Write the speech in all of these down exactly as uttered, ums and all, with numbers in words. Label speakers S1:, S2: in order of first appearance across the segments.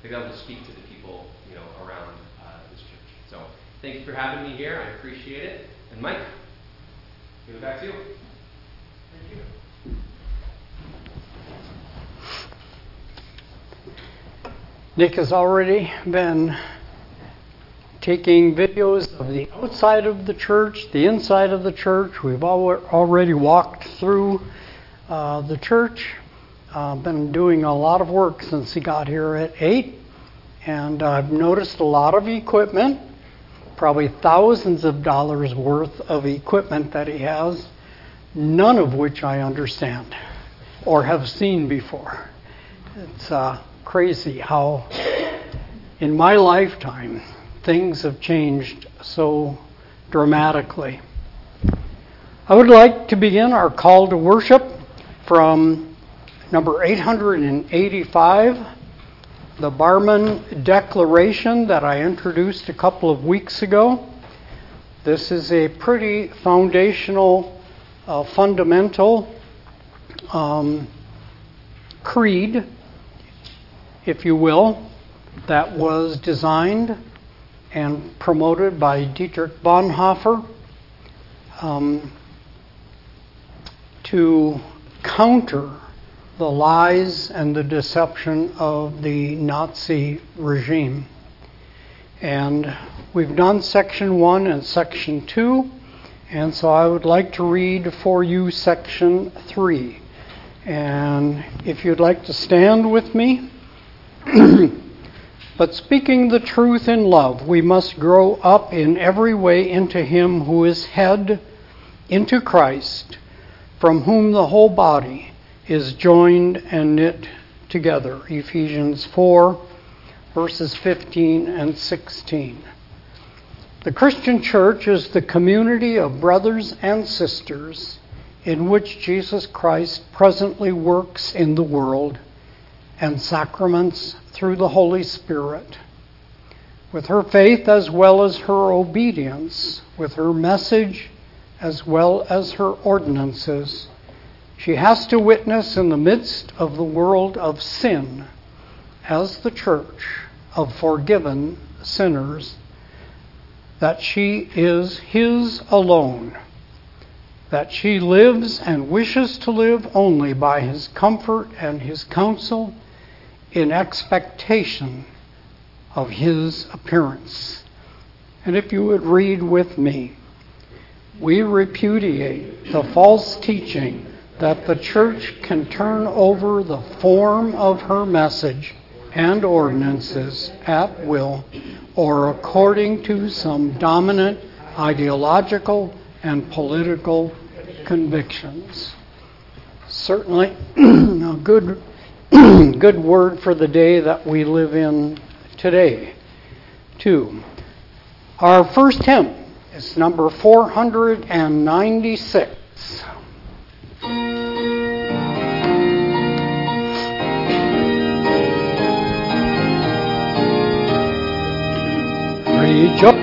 S1: to be able to speak to the people, you know, around uh, this church. So thank you for having me here. I appreciate it. And Mike, give it back to you. Thank you.
S2: Nick has already been taking videos of the outside of the church, the inside of the church. We've al- already walked through uh, the church. Uh, been doing a lot of work since he got here at eight. And I've noticed a lot of equipment, probably thousands of dollars worth of equipment that he has, none of which I understand or have seen before. It's uh, crazy how in my lifetime things have changed so dramatically. I would like to begin our call to worship from number eight hundred eighty-five, the Barmen Declaration that I introduced a couple of weeks ago. This is a pretty foundational, uh, fundamental um, creed, if you will, that was designed and promoted by Dietrich Bonhoeffer um, to counter the lies and the deception of the Nazi regime. And we've done section one and section two, and so I would like to read for you section three. And if you'd like to stand with me. But speaking the truth in love, we must grow up in every way into Him who is head, into Christ, from whom the whole body is joined and knit together. Ephesians four, verses fifteen and sixteen. The Christian church is the community of brothers and sisters in which Jesus Christ presently works in the world and sacraments through the Holy Spirit. With her faith as well as her obedience, with her message as well as her ordinances, she has to witness in the midst of the world of sin, as the church of forgiven sinners, that she is His alone, that she lives and wishes to live only by His comfort and His counsel, in expectation of His appearance. And if you would read with me, we repudiate the false teaching that the church can turn over the form of her message and ordinances at will or according to some dominant ideological and political convictions. Certainly a good good word for the day that we live in today, too. Our first hymn is number four hundred ninety-six. Rejoice.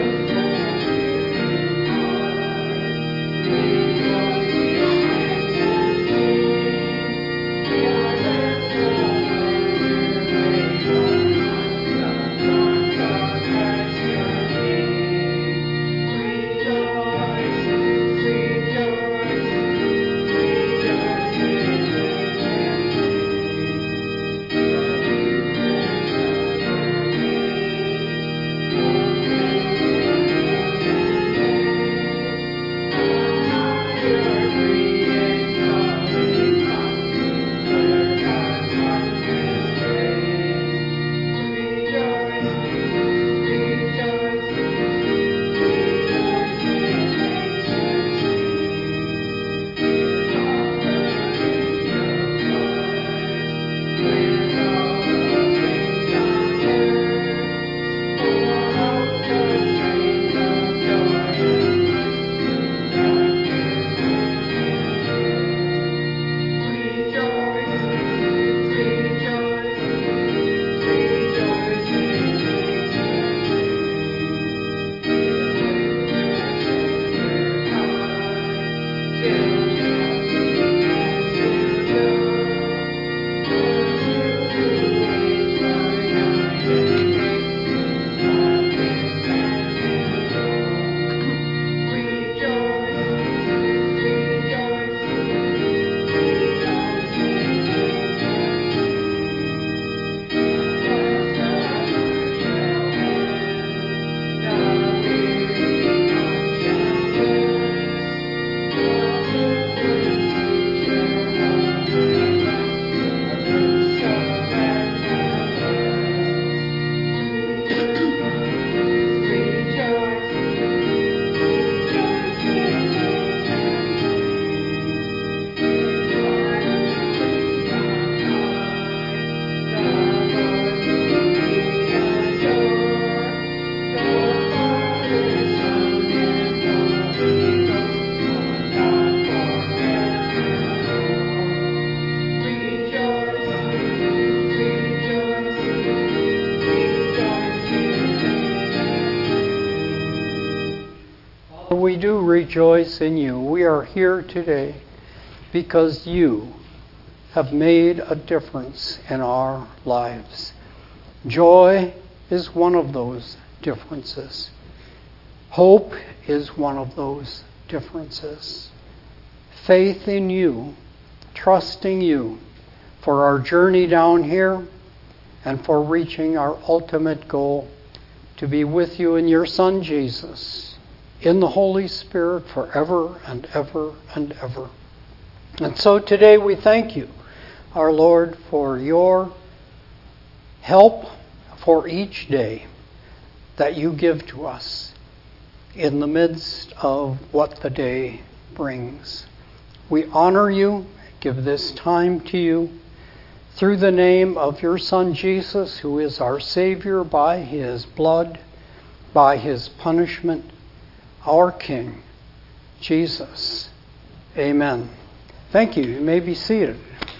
S2: we do rejoice in you. We are here today because you have made a difference in our lives. Joy is one of those differences. Hope is one of those differences. Faith in you, trusting you for our journey down here and for reaching our ultimate goal, to be with you in your Son Jesus, in the Holy Spirit forever and ever and ever. And so today we thank you, our Lord, for your help for each day that you give to us in the midst of what the day brings. We honor you, give this time to you, through the name of your Son Jesus, who is our Savior by his blood, by his punishment, our King, Jesus. Amen. Thank you. You may be seated.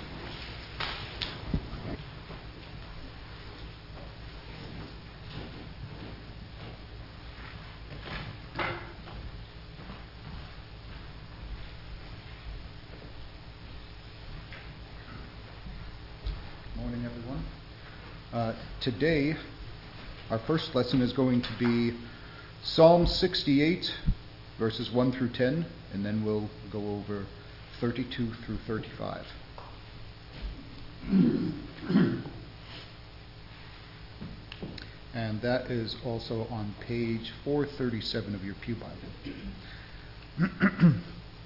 S3: Morning, everyone. Uh, today, our first lesson is going to be Psalm sixty-eight, verses one through ten, and then we'll go over thirty-two through thirty-five. And that is also on page four thirty-seven of your Pew Bible.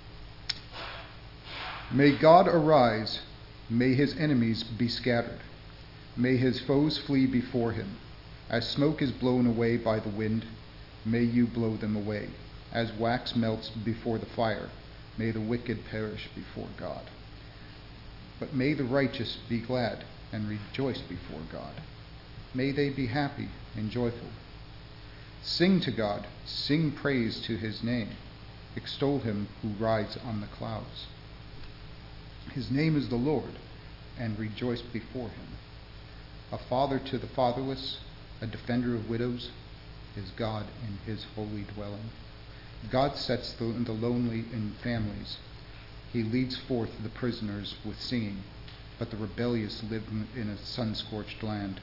S3: May God arise, may his enemies be scattered, may his foes flee before him. As smoke is blown away by the wind, may you blow them away. As wax melts before the fire, may the wicked perish before God. But may the righteous be glad and rejoice before God. May they be happy and joyful. Sing to God, sing praise to his name. Extol him who rides on the clouds. His name is the Lord, and rejoice before him. A father to the fatherless, a defender of widows, is God in his holy dwelling. God sets the, the lonely in families. He leads forth the prisoners with singing, but the rebellious live in a sun-scorched land.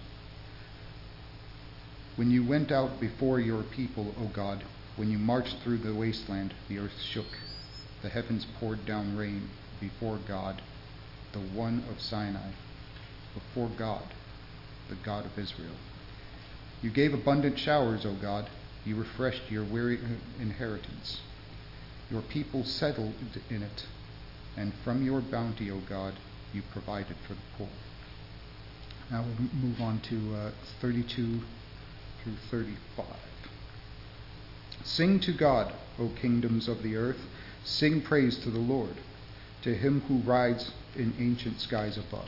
S3: When you went out before your people, O God, when you marched through the wasteland, the earth shook. The heavens poured down rain before God, the one of Sinai, before God, the God of Israel. You gave abundant showers, O God. You refreshed your weary inheritance. Your people settled in it, and from your bounty, O God, you provided for the poor. Now we'll move on to uh, thirty-two through thirty-five. Sing to God, O kingdoms of the earth. Sing praise to the Lord, to him who rides in ancient skies above,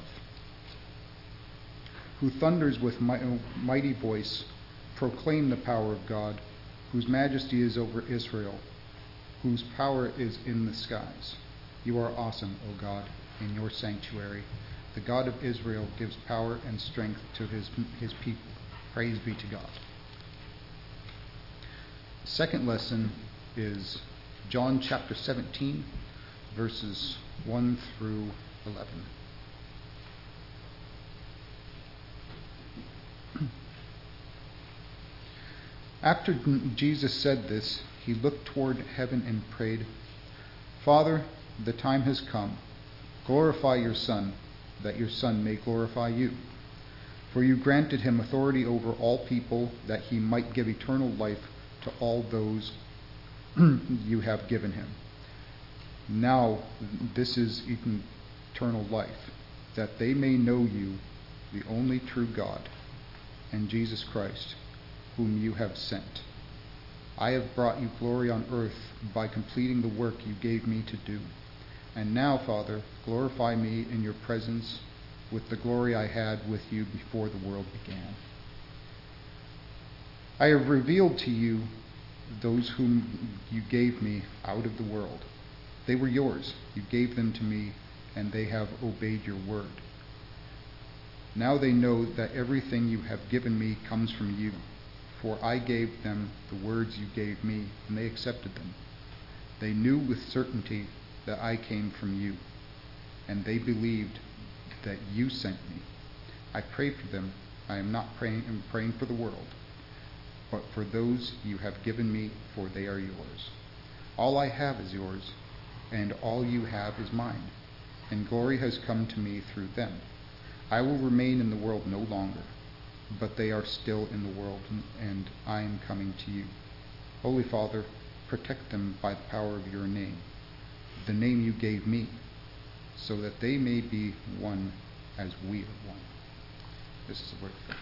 S3: who thunders with mighty voice. Proclaim the power of God, whose majesty is over Israel, whose power is in the skies. You are awesome, O God, in your sanctuary. The God of Israel gives power and strength to his, his people. Praise be to God. The second lesson is John chapter seventeen, verses one through eleven. After Jesus said this, he looked toward heaven and prayed, Father, the time has come. Glorify your Son, that your Son may glorify you. For you granted him authority over all people, that he might give eternal life to all those you have given him. Now this is eternal life, that they may know you, the only true God, and Jesus Christ, whom you have sent. I have brought you glory on earth by completing the work you gave me to do. And now, Father, glorify me in your presence with the glory I had with you before the world began. I have revealed to you those whom you gave me out of the world. They were yours. You gave them to me, and they have obeyed your word. Now they know that everything you have given me comes from you. For I gave them the words you gave me, and they accepted them. They knew with certainty that I came from you, and they believed that you sent me. I pray for them. I am not praying, I'm praying for the world, but for those you have given me, for they are yours. All I have is yours, and all you have is mine, and glory has come to me through them. I will remain in the world no longer, but they are still in the world, and I am coming to you. Holy Father, protect them by the power of your name, the name you gave me, so that they may be one as we are one. This is the word of God.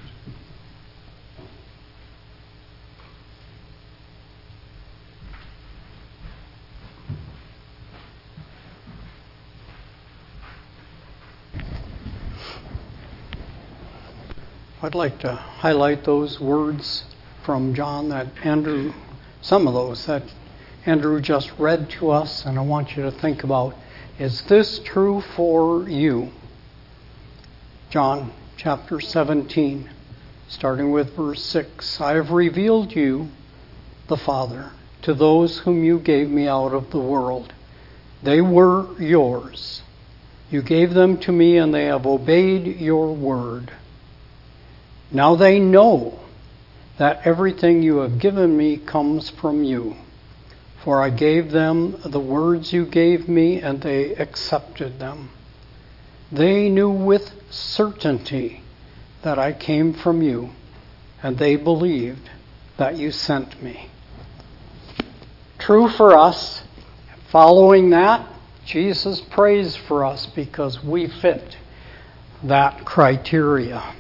S2: I'd like to highlight those words from John that Andrew, some of those that Andrew just read to us, and I want you to think about, is this true for you? John chapter seventeen, starting with verse six. I have revealed you, the Father, to those whom you gave me out of the world. They were yours. You gave them to me, and they have obeyed your word. Now they know that everything you have given me comes from you. For I gave them the words you gave me, and they accepted them. They knew with certainty that I came from you, and they believed that you sent me. True for us. Following that, Jesus prays for us because we fit that criteria.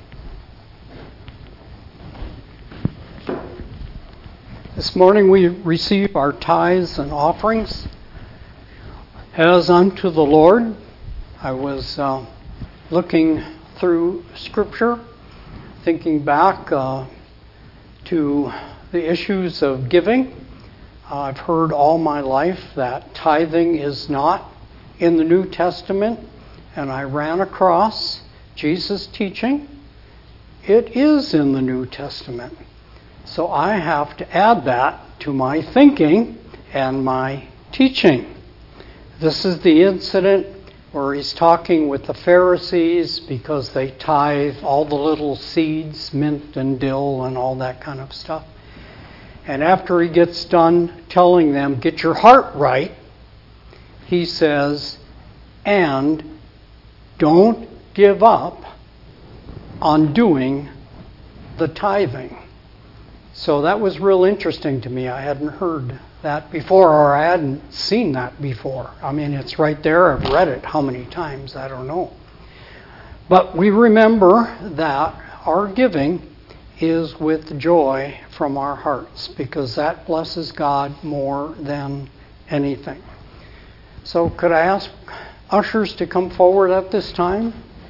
S2: This morning we receive our tithes and offerings as unto the Lord. I was uh, looking through Scripture, thinking back uh, to the issues of giving. Uh, I've heard all my life that tithing is not in the New Testament, and I ran across Jesus' teaching. It is in the New Testament. So I have to add that to my thinking and my teaching. This is the incident where he's talking with the Pharisees because they tithe all the little seeds, mint and dill and all that kind of stuff. And after he gets done telling them, get your heart right, he says, and don't give up on doing the tithing. So that was real interesting to me. I hadn't heard that before, or I hadn't seen that before. I mean, it's right there. I've read it how many times, I don't know. But we remember that our giving is with joy from our hearts, because that blesses God more than anything. So could I ask ushers to come forward at this time?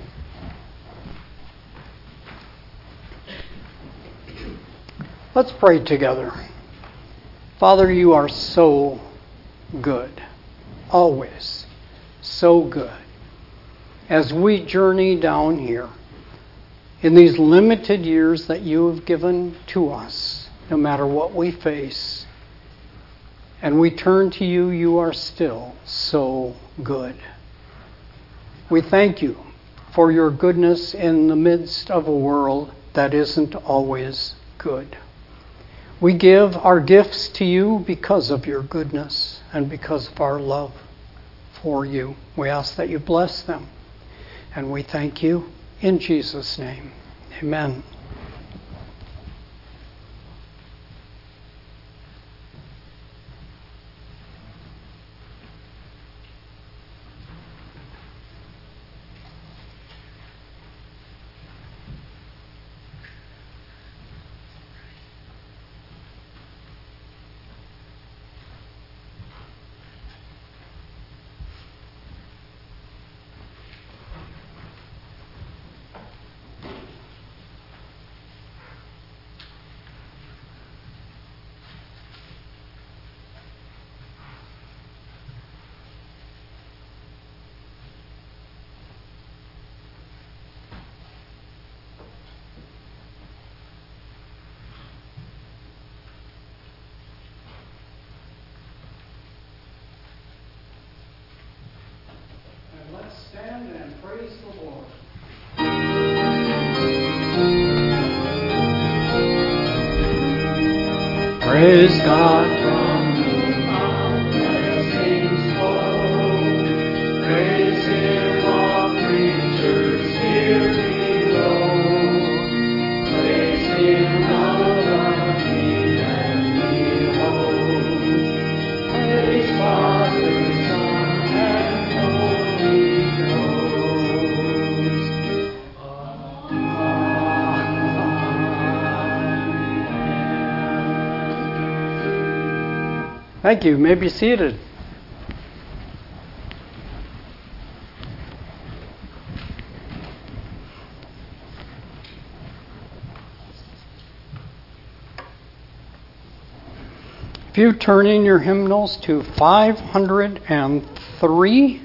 S2: Let's pray together. Father, you are so good. Always so good. As we journey down here, in these limited years that you have given to us, no matter what we face, and we turn to you, you are still so good. We thank you for your goodness in the midst of a world that isn't always good. We give our gifts to you because of your goodness and because of our love for you. We ask that you bless them. And we thank you in Jesus' name. Amen. Praise God.
S4: From whom all blessings flow. Praise Him, all creatures here below. Praise Him, above the heavenly hosts. Praise Father, Son, and Holy Ghost.
S2: Thank you. You may be seated. If you turn in your hymnals to five hundred three.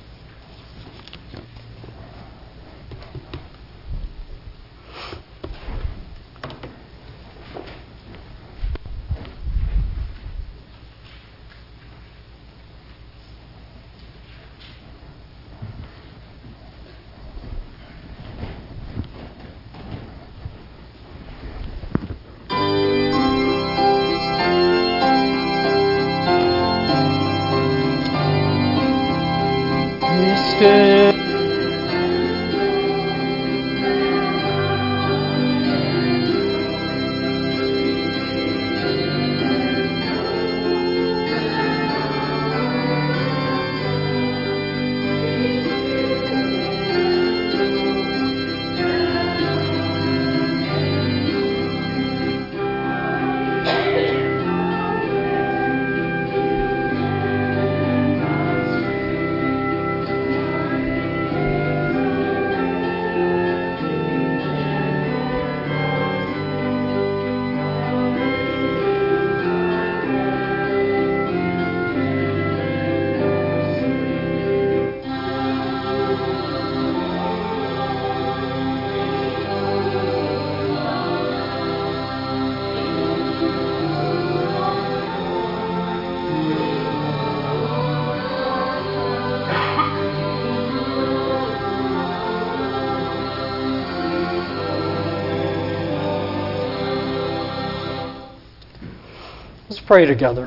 S2: Let's pray together.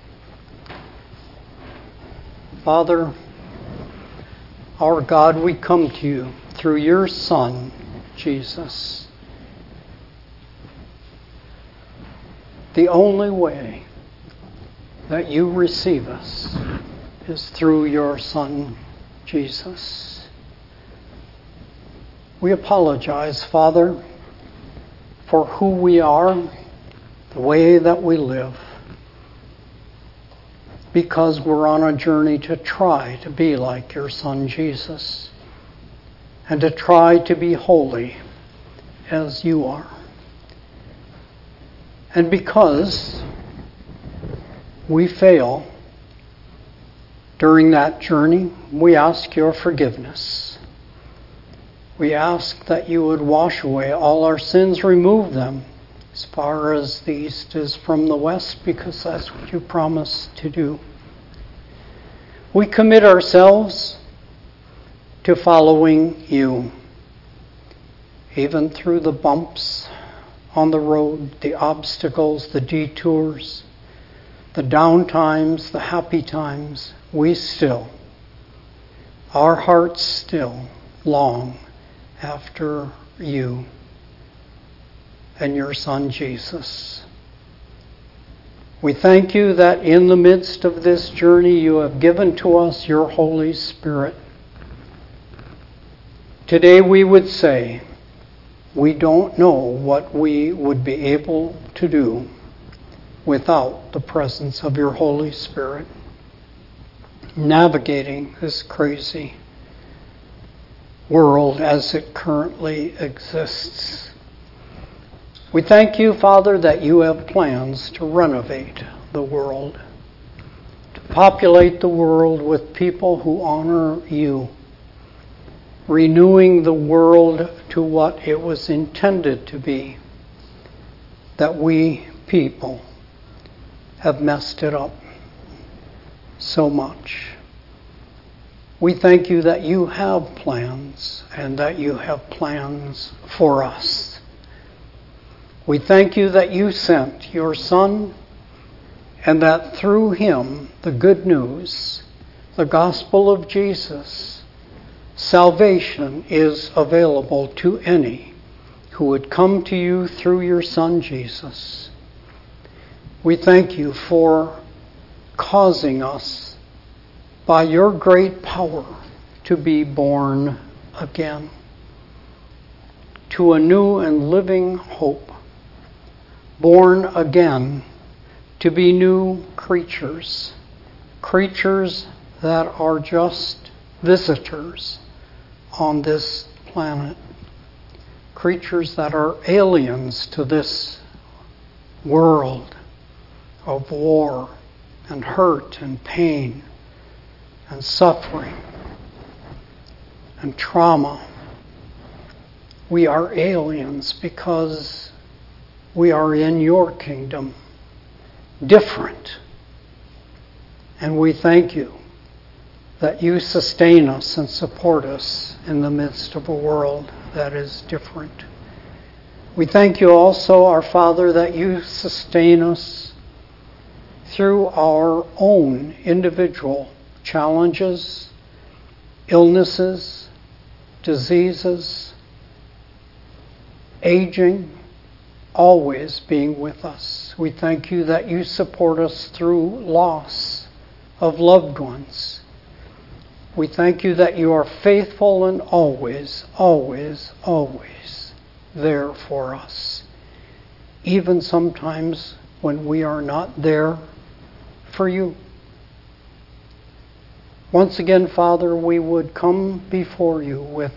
S2: Father, our God, we come to you through your Son, Jesus. The only way that you receive us is through your Son, Jesus. We apologize, Father, for who we are, the way that we live, because we're on a journey to try to be like your Son Jesus and to try to be holy as you are. And because we fail during that journey, we ask your forgiveness. We ask that you would wash away all our sins, remove them as far as the east is from the west, because that's what you promised to do. We commit ourselves to following you, even through the bumps on the road, the obstacles, the detours, the down times, the happy times. We still, our hearts still long after you and your Son Jesus. We thank you that in the midst of this journey you have given to us your Holy Spirit. Today we would say, we don't know what we would be able to do without the presence of your Holy Spirit, navigating this crazy world as it currently exists. We thank you, Father, that you have plans to renovate the world, to populate the world with people who honor you, renewing the world to what it was intended to be, that we people have messed it up so much. We thank you that you have plans and that you have plans for us. We thank you that you sent your Son and that through him, the good news, the gospel of Jesus, salvation is available to any who would come to you through your Son Jesus. We thank you for causing us, by your great power, to be born again to a new and living hope, born again to be new creatures, creatures that are just visitors on this planet, creatures that are aliens to this world of war and hurt and pain and suffering and trauma. We are aliens because we are in your kingdom, different. And we thank you that you sustain us and support us in the midst of a world that is different. We thank you also, our Father, that you sustain us through our own individual challenges, illnesses, diseases, aging, always being with us. We thank you that you support us through loss of loved ones. We thank you that you are faithful and always, always, always there for us, even sometimes when we are not there for you. Once again, Father, we would come before you with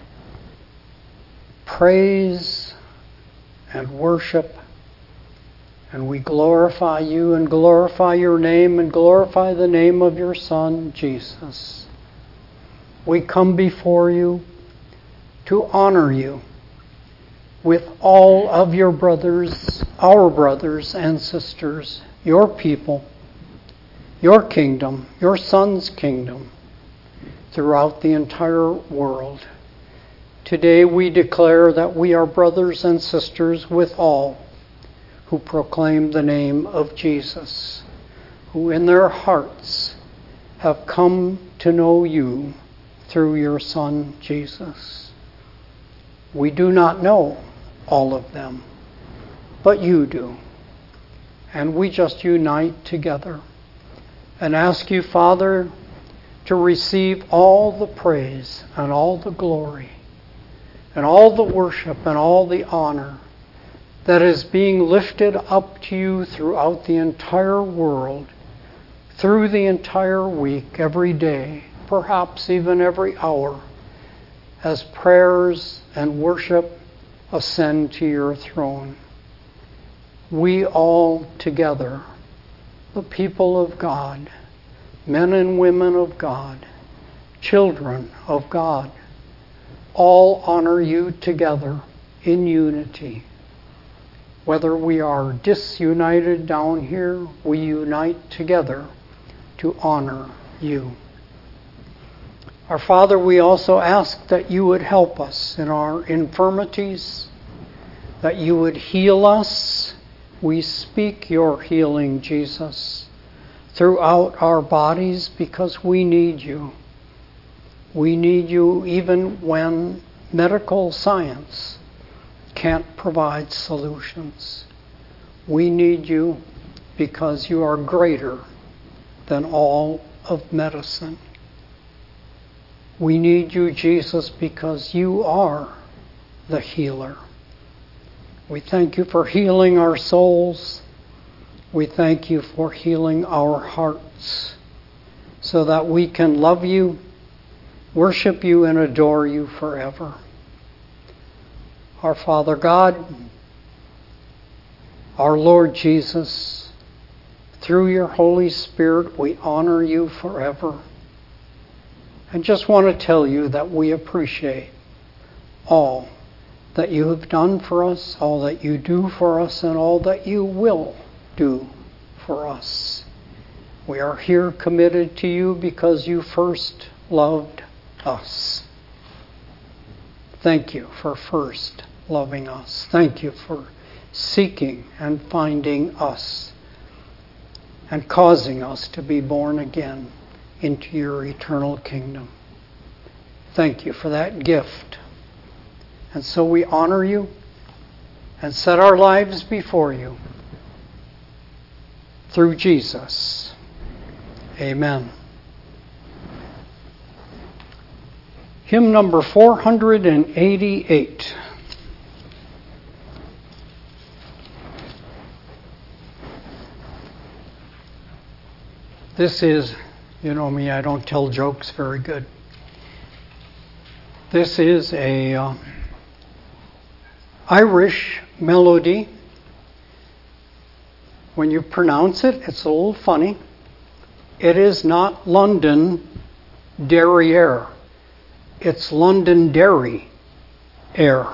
S2: praise and worship, and we glorify you and glorify your name and glorify the name of your Son, Jesus. We come before you to honor you with all of your brothers, our brothers and sisters, your people, your kingdom, your Son's kingdom, throughout the entire world. Today we declare that we are brothers and sisters with all who proclaim the name of Jesus, who in their hearts have come to know you through your Son, Jesus. We do not know all of them, but you do. And we just unite together and ask you, Father, to receive all the praise and all the glory and all the worship and all the honor that is being lifted up to you throughout the entire world, through the entire week, every day, perhaps even every hour, as prayers and worship ascend to your throne. We all together, the people of God, men and women of God, children of God, all honor you together in unity. Whether we are disunited down here, we unite together to honor you. Our Father, we also ask that you would help us in our infirmities, that you would heal us. We speak your healing, Jesus, throughout our bodies because we need you. We need you even when medical science can't provide solutions. We need you because you are greater than all of medicine. We need you, Jesus, because you are the healer. We thank you for healing our souls. We thank you for healing our hearts so that we can love you, worship you, and adore you forever. Our Father God, our Lord Jesus, through your Holy Spirit, we honor you forever. I just want to tell you that we appreciate all that you have done for us, all that you do for us, and all that you will do for us. We are here committed to you because you first loved us. Thank you for first loving us. Thank you for seeking and finding us. and causing us to be born again into your eternal kingdom. Thank you for that gift. And so we honor you and set our lives before you through Jesus. Amen. Hymn number four hundred eighty-eight. This is, you know me, I don't tell jokes very good. This is a uh, Irish melody. When you pronounce it, it's a little funny. It is not London Derriere. It's London Dairy Air.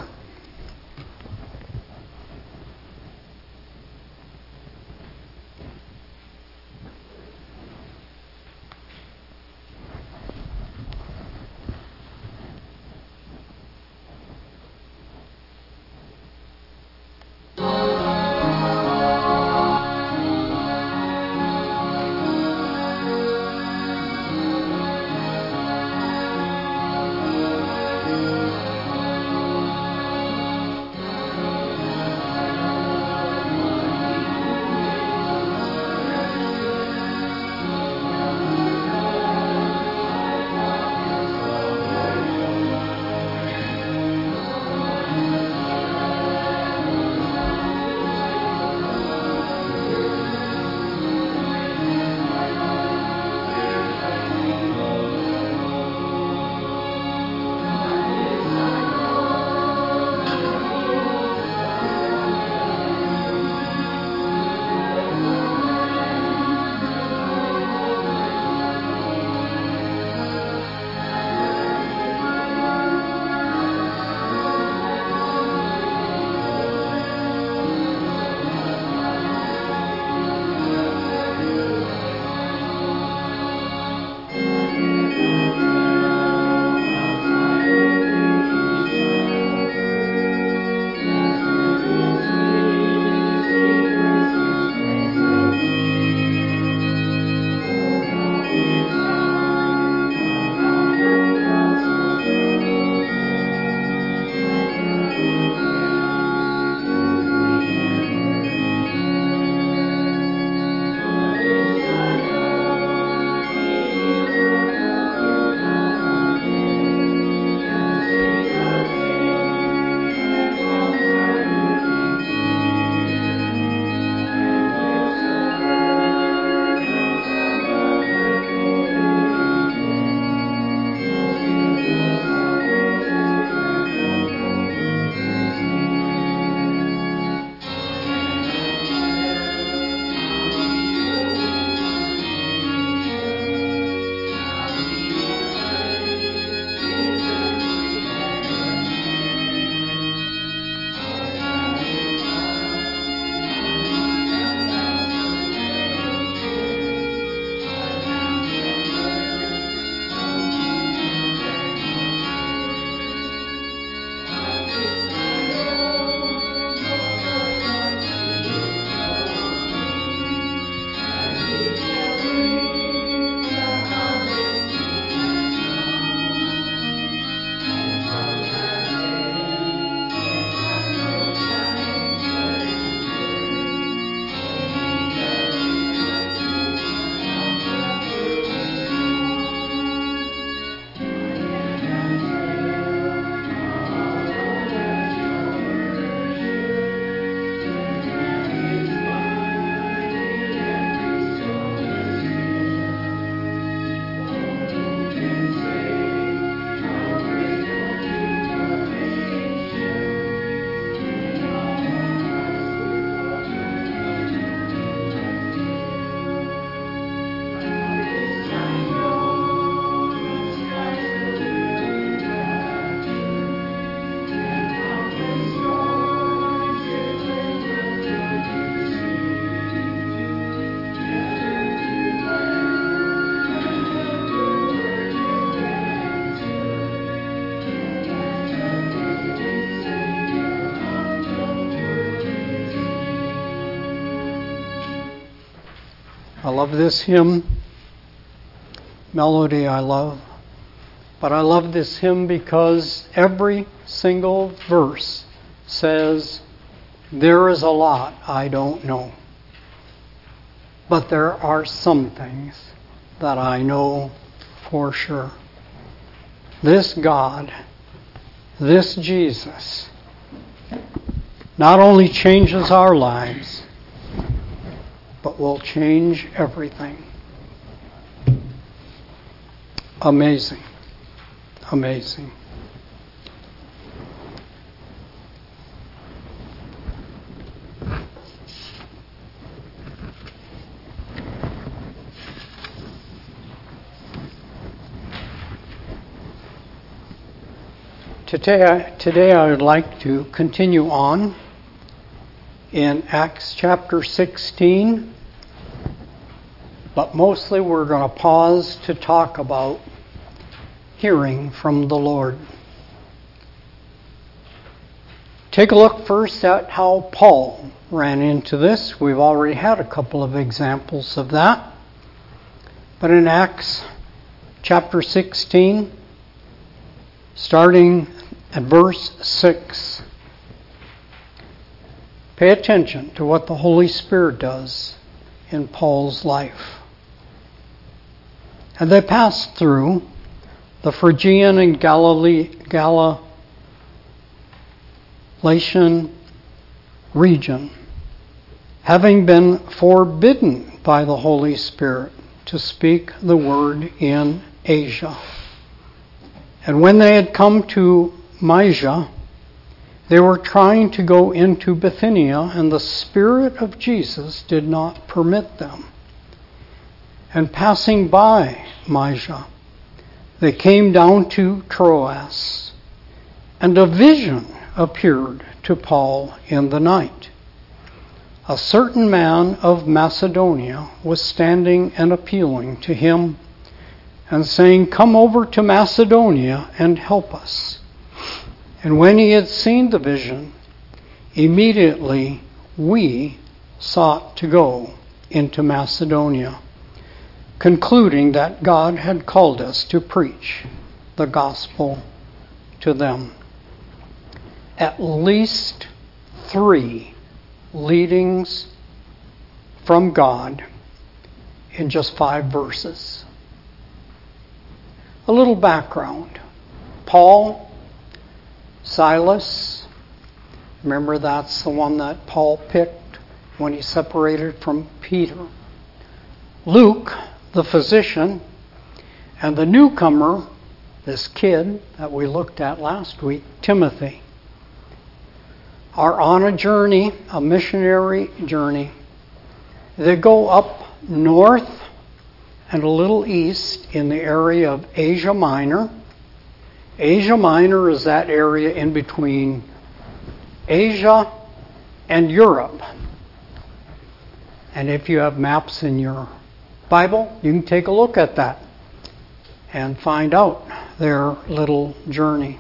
S2: I love this hymn. Melody I love. But I love this hymn because every single verse says, there is a lot I don't know. But there are some things that I know for sure. This God, this Jesus, not only changes our lives, but will change everything. Amazing. Amazing. Today I, today I would like to continue on in Acts chapter sixteen, but mostly we're going to pause to talk about hearing from the Lord. Take a look first at how Paul ran into this. We've already had a couple of examples of that. But in Acts chapter sixteen, starting at verse six, pay attention to what the Holy Spirit does in Paul's life. And they passed through the Phrygian and Galilee, Galatian region, having been forbidden by the Holy Spirit to speak the word in Asia. And when they had come to Mysia, they were trying to go into Bithynia, and the Spirit of Jesus did not permit them. And passing by Mysia, they came down to Troas, and a vision appeared to Paul in the night. A certain man of Macedonia was standing and appealing to him, and saying, "Come over to Macedonia and help us." And when he had seen the vision, immediately we sought to go into Macedonia, concluding that God had called us to preach the gospel to them. At least three leadings from God in just five verses. A little background. Paul, Silas, remember that's the one that Paul picked when he separated from Peter. Luke, the physician, and the newcomer, this kid that we looked at last week, Timothy, are on a journey, a missionary journey. They go up north and a little east in the area of Asia Minor. Asia Minor is that area in between Asia and Europe. And if you have maps in your Bible, you can take a look at that and find out their little journey.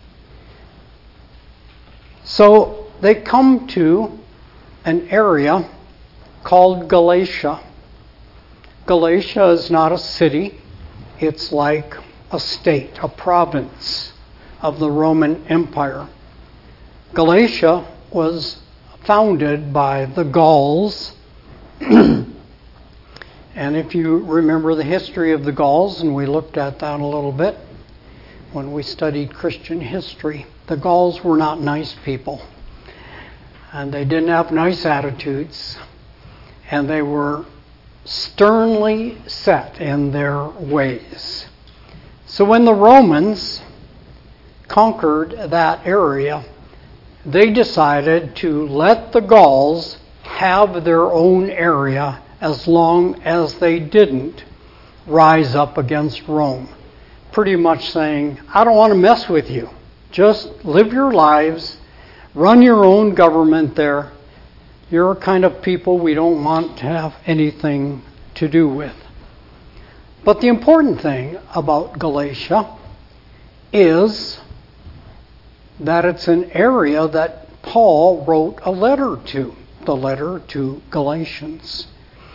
S2: So they come to an area called Galatia. Galatia is not a city. It's like a state, a province of the Roman Empire. Galatia was founded by the Gauls. And if you remember the history of the Gauls, and we looked at that a little bit when we studied Christian history, the Gauls were not nice people. And they didn't have nice attitudes. And they were sternly set in their ways. So when the Romans conquered that area, they decided to let the Gauls have their own area as long as they didn't rise up against Rome. Pretty much saying, I don't want to mess with you. Just live your lives, run your own government there. You're a kind of people we don't want to have anything to do with. But the important thing about Galatia is that it's an area that Paul wrote a letter to, the letter to Galatians.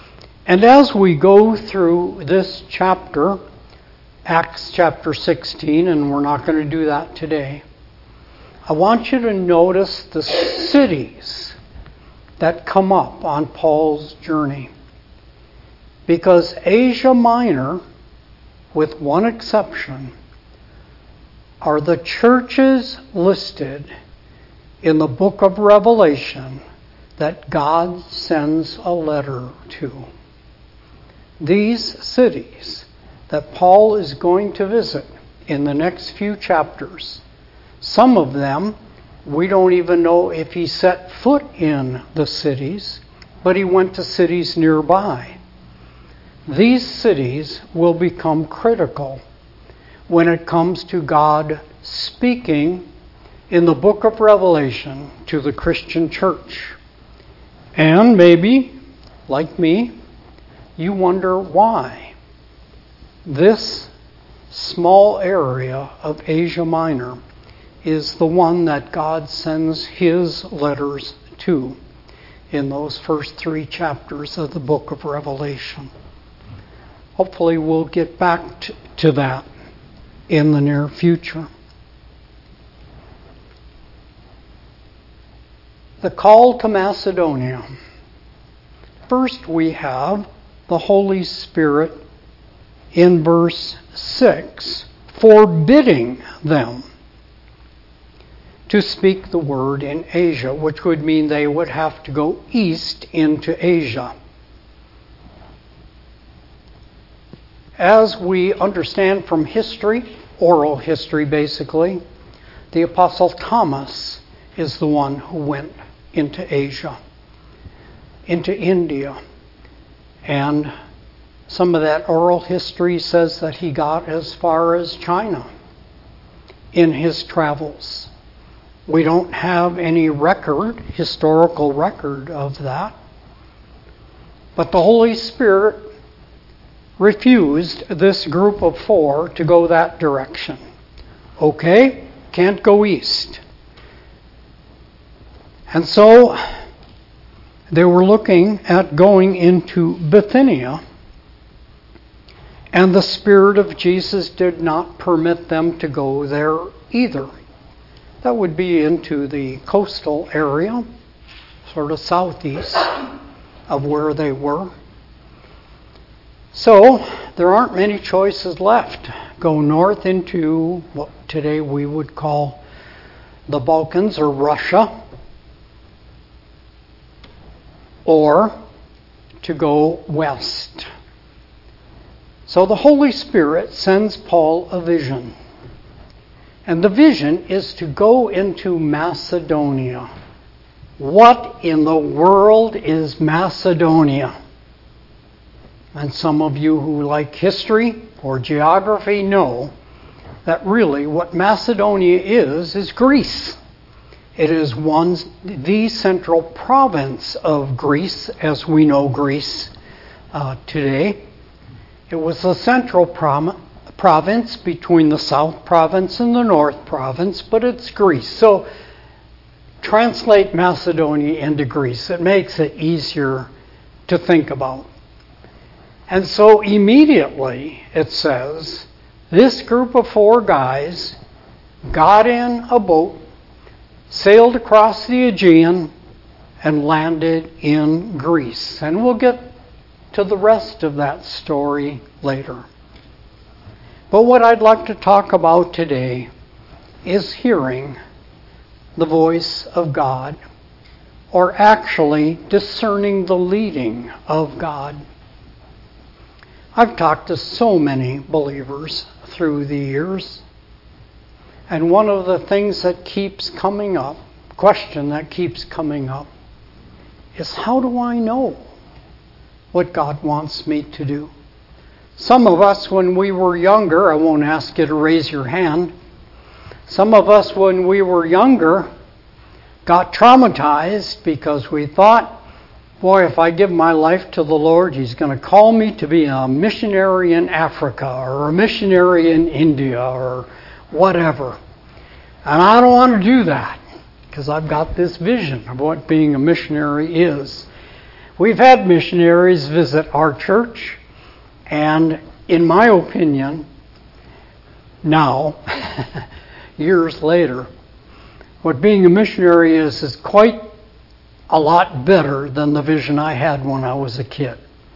S2: And as we go through this chapter, Acts chapter sixteen, and we're not going to do that today, I want you to notice the cities that come up on Paul's journey. Because Asia Minor, with one exception, are the churches listed in the book of Revelation that God sends a letter to. These cities that Paul is going to visit in the next few chapters, some of them we don't even know if he set foot in the cities, but he went to cities nearby. These cities will become critical when it comes to God speaking in the book of Revelation to the Christian church. And maybe, like me, you wonder why this small area of Asia Minor is the one that God sends his letters to in those first three chapters of the book of Revelation. Hopefully we'll get back to, to that in the near future. The call to Macedonia. First we have the Holy Spirit in verse six, forbidding them to speak the word in Asia, which would mean they would have to go east into Asia. As we understand from history, oral history basically, the Apostle Thomas is the one who went into Asia, into India. And some of that oral history says that he got as far as China in his travels. We don't have any record, historical record of that. But the Holy Spirit refused this group of four to go that direction. Okay, can't go east. And so they were looking at going into Bithynia, and the Spirit of Jesus did not permit them to go there either. That would be into the coastal area, sort of southeast of where they were. So there aren't many choices left. Go north into what today we would call the Balkans or Russia, or to go west. So the Holy Spirit sends Paul a vision. And the vision is to go into Macedonia. What in the world is Macedonia? And some of you who like history or geography know that really what Macedonia is, is Greece. It is one, the central province of Greece, as we know Greece uh, today. It was the central prom- province between the South Province and the North Province, but it's Greece. So translate Macedonia into Greece. It makes it easier to think about. And so immediately it says, this group of four guys got in a boat, sailed across the Aegean, and landed in Greece. And we'll get to the rest of that story later. But what I'd like to talk about today is hearing the voice of God, or actually discerning the leading of God. I've talked to so many believers through the years, and one of the things that keeps coming up, question that keeps coming up, is how do I know what God wants me to do? Some of us, when we were younger, I won't ask you to raise your hand, some of us, when we were younger, got traumatized because we thought, boy, if I give my life to the Lord, He's going to call me to be a missionary in Africa or a missionary in India or whatever. And I don't want to do that because I've got this vision of what being a missionary is. We've had missionaries visit our church, and in my opinion, now, years later, what being a missionary is is quite a lot better than the vision I had when I was a kid.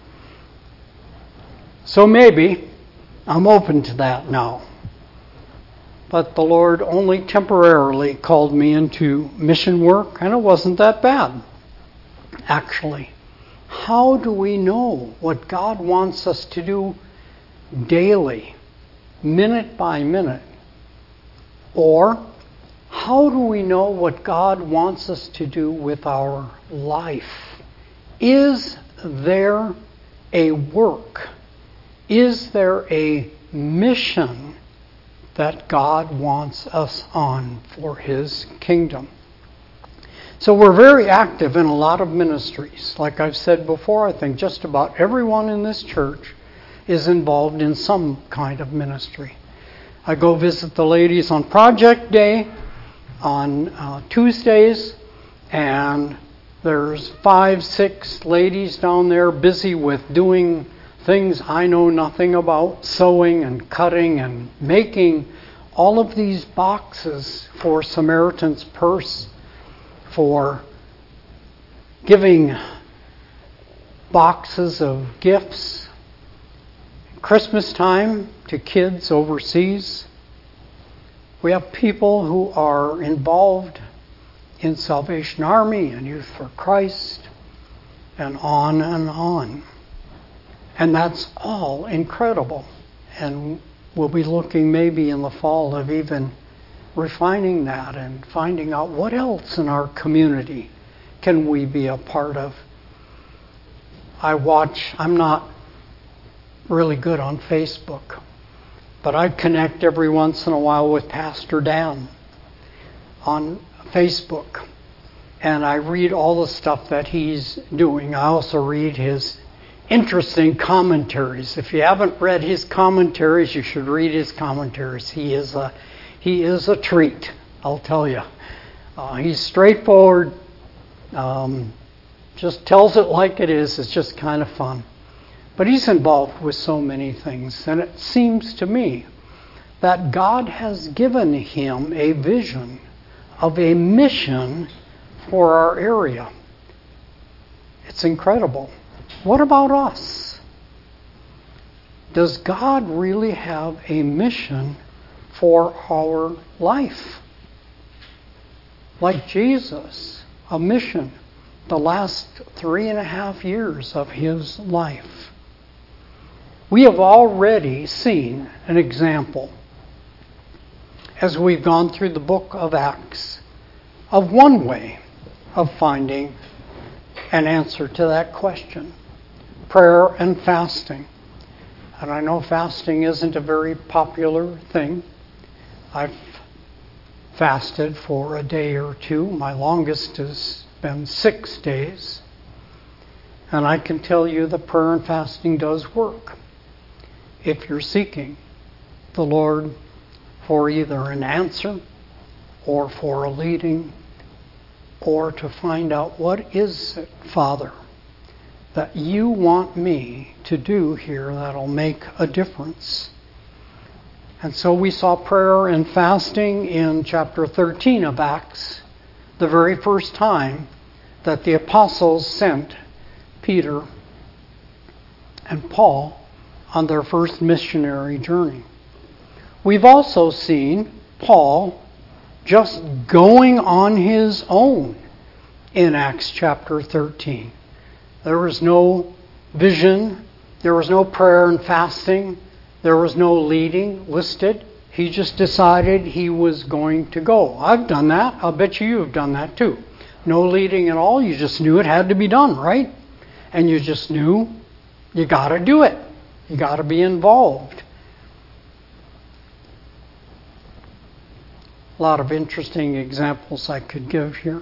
S2: So maybe I'm open to that now. But the Lord only temporarily called me into mission work, and it wasn't that bad, actually. How do we know what God wants us to do daily, minute by minute? Or how do we know what God wants us to do with our life? Is there a work? Is there a mission that God wants us on for His kingdom? So we're very active in a lot of ministries. Like I've said before, I think just about everyone in this church is involved in some kind of ministry. I go visit the ladies on Project Day on uh, Tuesdays, and there's five, six ladies down there busy with doing things I know nothing about, sewing and cutting and making all of these boxes for Samaritan's Purse, for giving boxes of gifts Christmas time to kids overseas. We have people who are involved in Salvation Army and Youth for Christ, and on and on. And that's all incredible. And we'll be looking maybe in the fall of even refining that and finding out what else in our community can we be a part of. I watch, I'm not really good on Facebook, but I connect every once in a while with Pastor Dan on Facebook. And I read all the stuff that he's doing. I also read his interesting commentaries. If you haven't read his commentaries, you should read his commentaries. He is a he is a treat, I'll tell you. Uh, he's straightforward, um, just tells it like it is. It's just kind of fun. But he's involved with so many things, and it seems to me that God has given him a vision of a mission for our area. It's incredible. What about us? Does God really have a mission for our life? Like Jesus, a mission the last three and a half years of his life. We have already seen an example as we've gone through the book of Acts of one way of finding an answer to that question. Prayer and fasting. And I know fasting isn't a very popular thing. I've fasted for a day or two. My longest has been six days. And I can tell you that prayer and fasting does work if you're seeking the Lord for either an answer or for a leading, or to find out what is it, Father, that you want me to do here that'll make a difference. And so we saw prayer and fasting in chapter thirteen of Acts, the very first time that the apostles sent Peter and Paul on their first missionary journey. We've also seen Paul just going on his own in Acts chapter thirteen. There was no vision, there was no prayer and fasting, there was no leading listed. He just decided he was going to go. I've done that. I'll bet you you've done that too. No leading at all. You just knew it had to be done, right? And you just knew you got to do it. You got to be involved. A lot of interesting examples I could give here.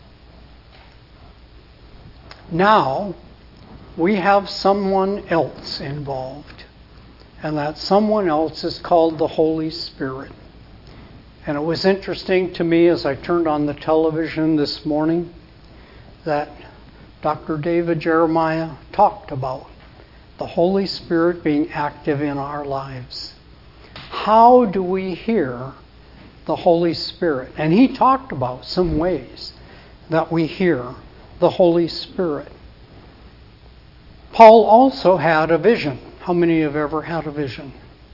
S2: Now, we have someone else involved. And that someone else is called the Holy Spirit. And it was interesting to me as I turned on the television this morning that Doctor David Jeremiah talked about the Holy Spirit being active in our lives. How do we hear the Holy Spirit? And he talked about some ways that we hear the Holy Spirit. Paul also had a vision. How many have ever had a vision?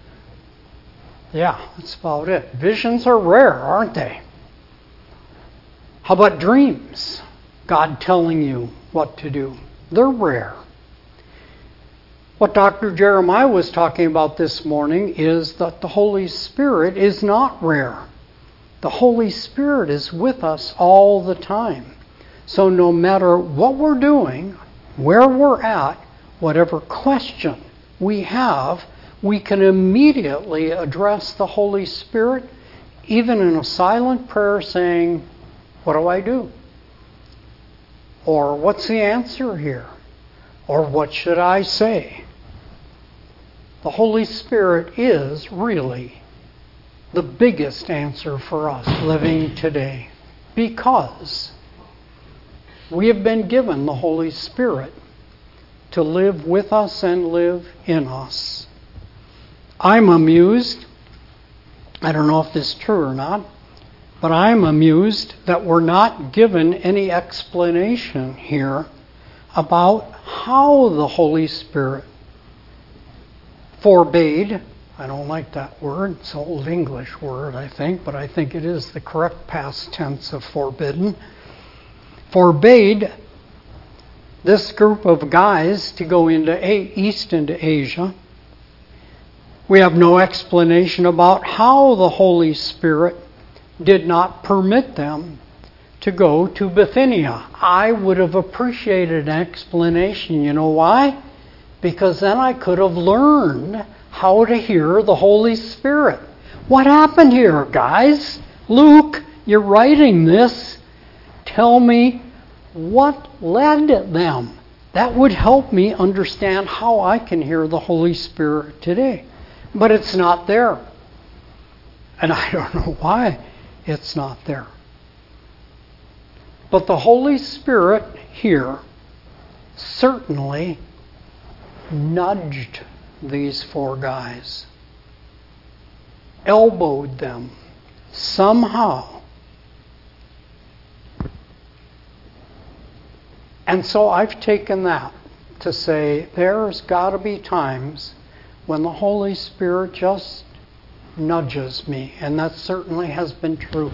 S2: Yeah, that's about it. Visions are rare, aren't they? How about dreams? God telling you what to do. They're rare. What Doctor Jeremiah was talking about this morning is that the Holy Spirit is not rare. The Holy Spirit is with us all the time. So no matter what we're doing, where we're at, whatever question we have, we can immediately address the Holy Spirit, even in a silent prayer saying, what do I do? Or what's the answer here? Or what should I say? The Holy Spirit is really the biggest answer for us living today, because we have been given the Holy Spirit to live with us and live in us. I'm amused, I don't know if this is true or not, but I'm amused that we're not given any explanation here about how the Holy Spirit forbade, I don't like that word, it's an old English word I think, but I think it is the correct past tense of forbidden, forbade this group of guys to go into a- east into Asia. We have no explanation about how the Holy Spirit did not permit them to go to Bithynia. I would have appreciated an explanation. You know why? Because then I could have learned how to hear the Holy Spirit. What happened here, guys? Luke, you're writing this. Tell me what led them. That would help me understand how I can hear the Holy Spirit today. But it's not there. And I don't know why it's not there. But the Holy Spirit here certainly nudged these four guys, elbowed them somehow. And so I've taken that to say there's got to be times when the Holy Spirit just nudges me, and that certainly has been true.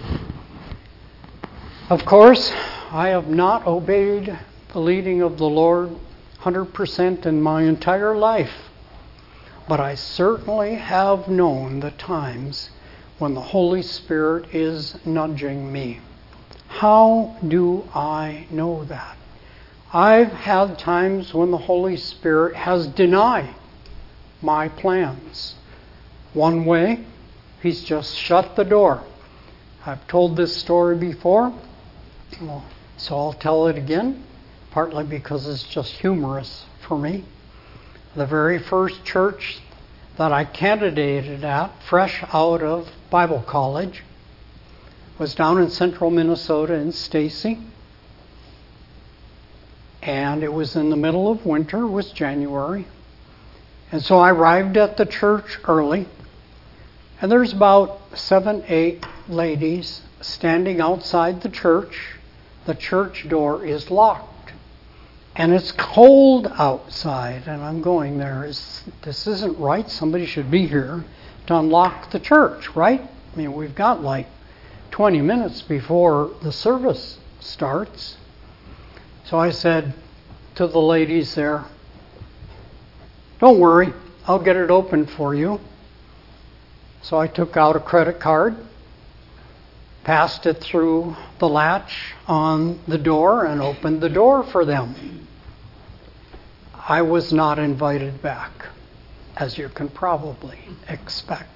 S2: Of course, I have not obeyed the leading of the Lord one hundred percent in my entire life, but I certainly have known the times when the Holy Spirit is nudging me. How do I know that? I've had times when the Holy Spirit has denied my plans. One way, He's just shut the door. I've told this story before, so I'll tell it again, partly because it's just humorous for me. The very first church that I candidated at, fresh out of Bible college, was down in central Minnesota in Stacy. And it was in the middle of winter, it was January. And so I arrived at the church early. And there's about seven, eight ladies standing outside the church. The church door is locked. And it's cold outside. And I'm going there, is, this isn't right. Somebody should be here to unlock the church, right? I mean, we've got like twenty minutes before the service starts. So I said to the ladies there, don't worry, I'll get it open for you. So I took out a credit card, passed it through the latch on the door, and opened the door for them. I was not invited back, as you can probably expect.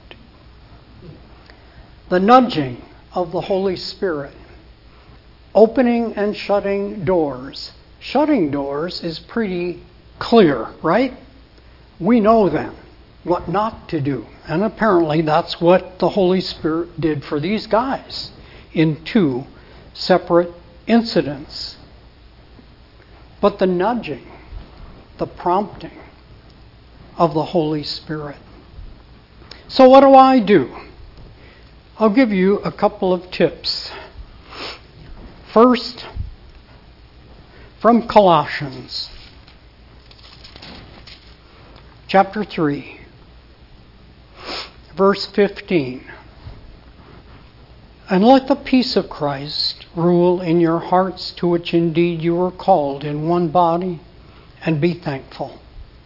S2: The nudging of the Holy Spirit, opening and shutting doors. Shutting doors is pretty clear, right? We know then what not to do. And apparently that's what the Holy Spirit did for these guys in two separate incidents. but the nudging, the prompting of the Holy Spirit. So what do I do? I'll give you a couple of tips. First, from Colossians chapter three, verse fifteen. And let the peace of Christ rule in your hearts, to which indeed you were called in one body, and be thankful.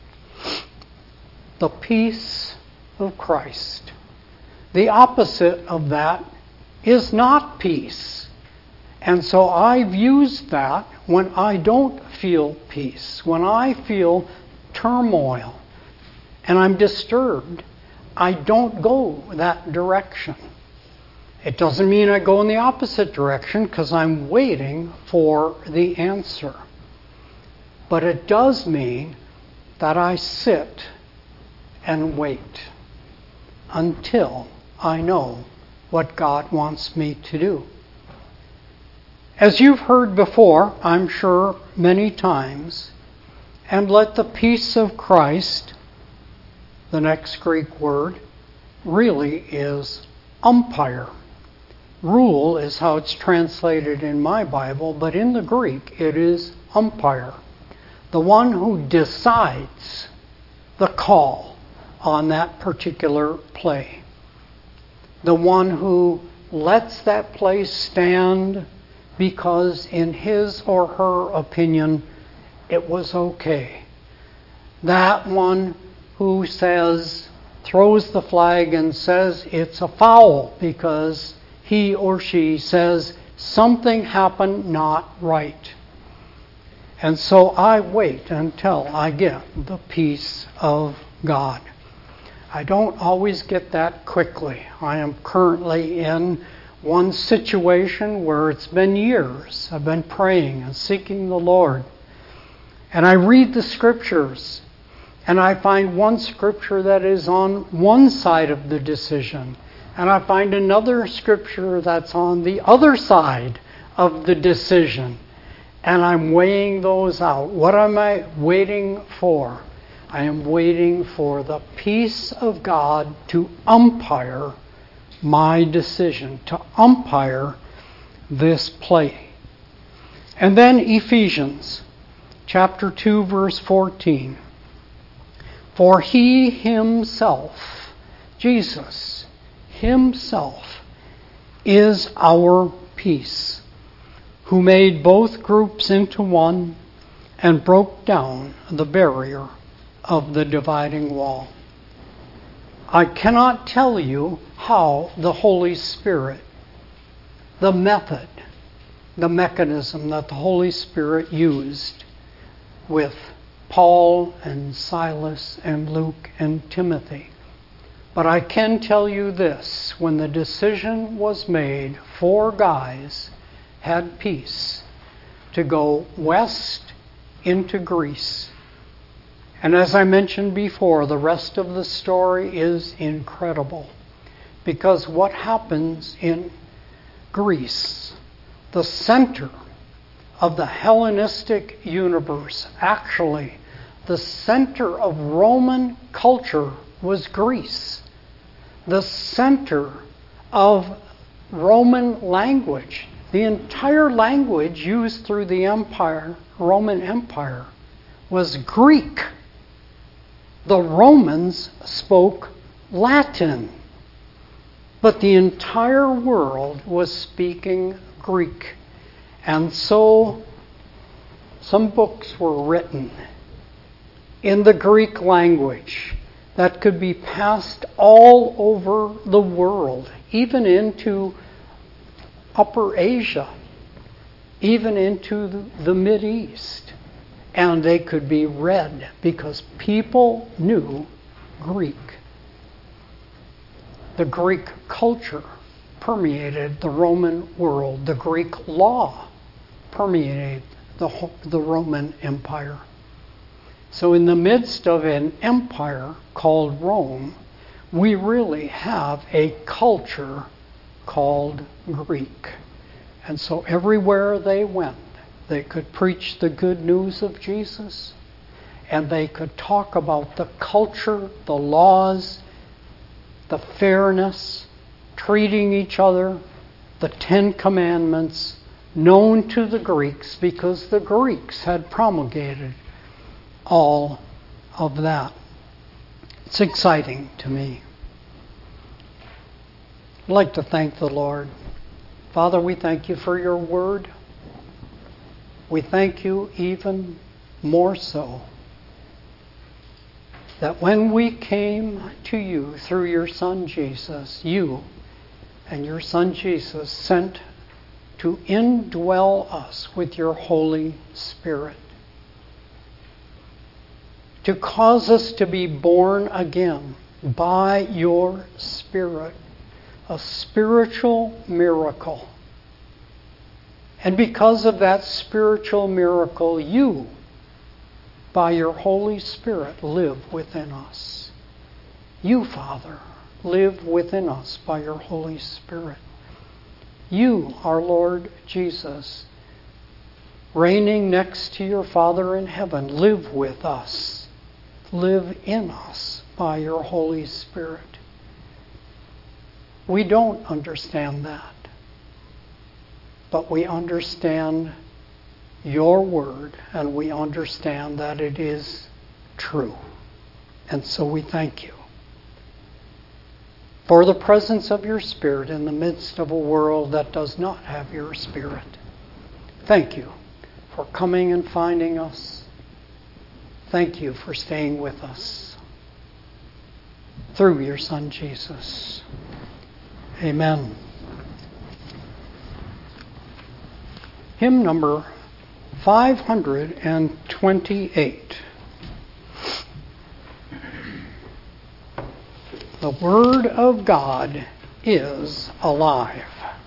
S2: The peace of Christ. The opposite of that is not peace. And so I've used that when I don't feel peace, when I feel turmoil and I'm disturbed. I don't go that direction. It doesn't mean I go in the opposite direction, because I'm waiting for the answer. But it does mean that I sit and wait until I know what God wants me to do. As you've heard before, I'm sure many times, and let the peace of Christ, the next Greek word, really is umpire. Rule is how it's translated in my Bible, but in the Greek it is umpire. The one who decides the call on that particular play. The one who lets that play stand because in his or her opinion it was okay. That one who says, throws the flag and says it's a foul because he or she says something happened not right. And so I wait until I get the peace of God. I don't always get that quickly. I am currently in one situation where it's been years. I've been praying and seeking the Lord. And I read the scriptures, and I find one scripture that is on one side of the decision, and I find another scripture that's on the other side of the decision. And I'm weighing those out. What am I waiting for? I am waiting for the peace of God to umpire my decision, to umpire this play. And then Ephesians chapter two, verse fourteen. For he himself, Jesus, himself, is our peace, who made both groups into one and broke down the barrier of the dividing wall. I cannot tell you how the Holy Spirit, the method, the mechanism that the Holy Spirit used with Paul and Silas and Luke and Timothy. But I can tell you this, when the decision was made, four guys had peace to go west into Greece. And as I mentioned before, the rest of the story is incredible. Because what happens in Greece, the center of the Hellenistic universe, actually, the center of Roman culture was Greece. The center of Roman language, the entire language used through the empire, Roman Empire, was Greek. The Romans spoke Latin, but the entire world was speaking Greek. And so some books were written in the Greek language that could be passed all over the world, even into Upper Asia, even into the, the Mideast. And they could be read because people knew Greek. The Greek culture permeated the Roman world. The Greek law permeated the, the Roman Empire. So in the midst of an empire called Rome, we really have a culture called Greek. And so everywhere they went, They could preach the good news of Jesus, and they could talk about the culture, the laws, the fairness, treating each other, the Ten Commandments, known to the Greeks because the Greeks had promulgated all of that. It's exciting to me. I'd like to thank the Lord. Father, we thank you for your word. We thank you even more so that when we came to you through your Son Jesus, you and your Son Jesus sent to indwell us with your Holy Spirit, to cause us to be born again by your Spirit, a spiritual miracle. And because of that spiritual miracle, you, by your Holy Spirit, live within us. You, Father, live within us by your Holy Spirit. You, our Lord Jesus, reigning next to your Father in heaven, live with us. Live in us by your Holy Spirit. We don't understand that, but we understand your word, and we understand that it is true. And so we thank you for the presence of your Spirit in the midst of a world that does not have your Spirit. Thank you for coming and finding us. Thank you for staying with us through your Son Jesus. Amen. Hymn number five hundred twenty-eight. The Word of God is alive.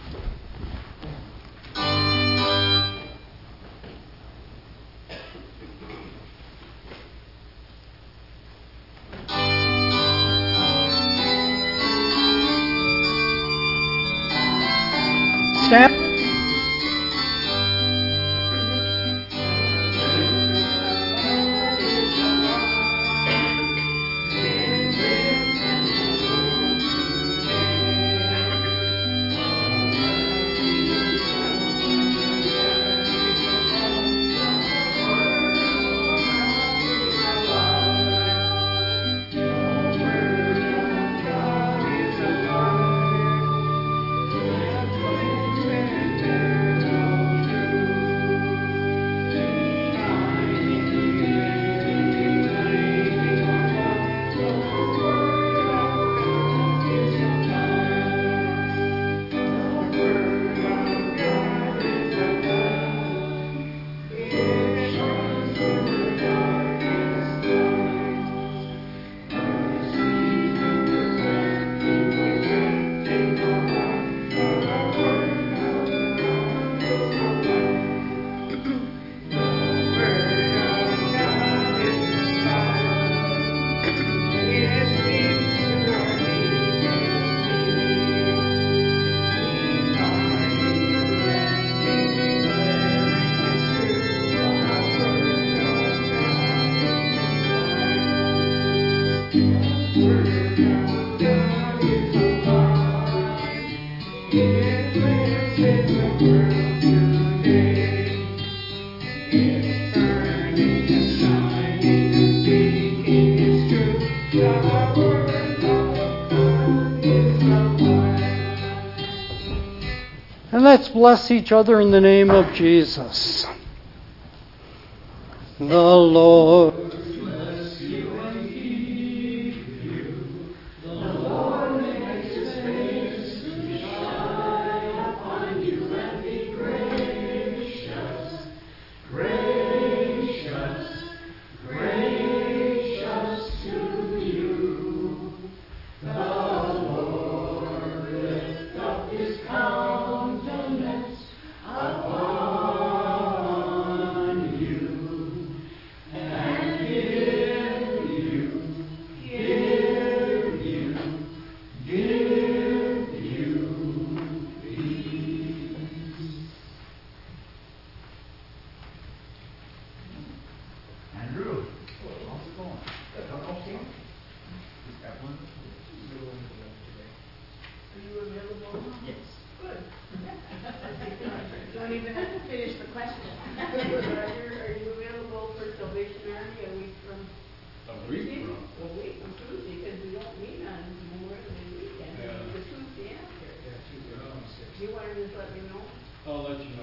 S2: Stand. And let's bless each other in the name of Jesus. The Lord bless you and keep you. The Lord make his face to shine upon you and be gracious, gracious, gracious to you. The Lord lift up his countenance upon you and
S4: I'll let you